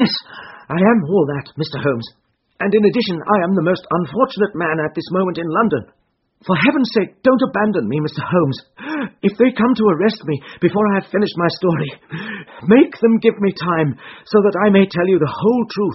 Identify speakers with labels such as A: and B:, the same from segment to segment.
A: Yes, I am all that, Mr. Holmes. And in addition, I am the most unfortunate man at this moment in London. For heaven's sake, don't abandon me, Mr. Holmes. If they come to arrest me before I have finished my story, make them give me time so that I may tell you the whole truth.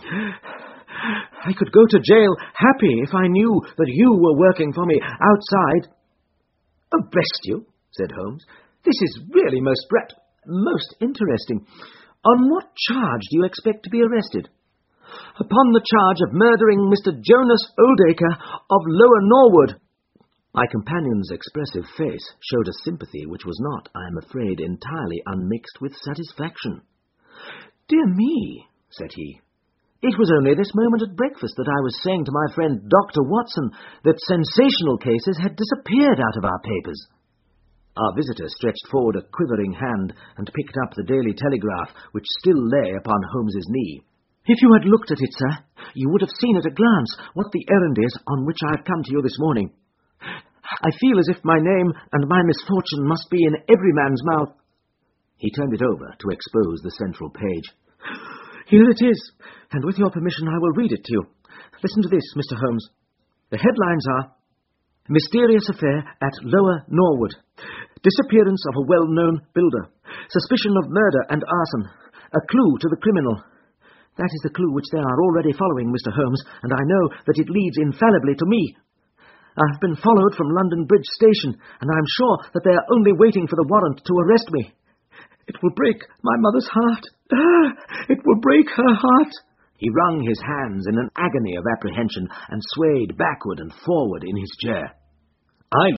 A: I could go to jail happy if I knew that you were working for me outside. Arrest you, said Holmes. This is really most interesting. On what charge do you expect to be arrested? Upon the charge of murdering Mr. Jonas Oldacre of Lower Norwood. My companion's expressive face showed a sympathy which was not, I am afraid, entirely unmixed with satisfaction. Dear me, said he, it was only this moment at breakfast that I was saying to my friend Dr. Watson that sensational cases had disappeared out of our papers. Our visitor stretched forward a quivering hand and picked up the Daily Telegraph, which still lay upon Holmes's knee. If you had looked at it, sir, you would have seen at a glance what the errand is on which I have come to you this morning. I feel as if my name and my misfortune must be in every man's mouth. He turned it over to expose the central page. Here it is, and with your permission I will read it to you. Listen to this, Mr. Holmes. The headlines are, Mysterious Affair at Lower Norwood. Disappearance of a well-known builder. Suspicion of murder and arson. A clue to the criminal. That is the clue which they are already following, Mr. Holmes, and I know that it leads infallibly to me. I have been followed from London Bridge Station, and I am sure that they are only waiting for the warrant to arrest me. It will break my mother's heart. It will break her heart. He wrung his hands in an agony of apprehension and swayed backward and forward in his chair. I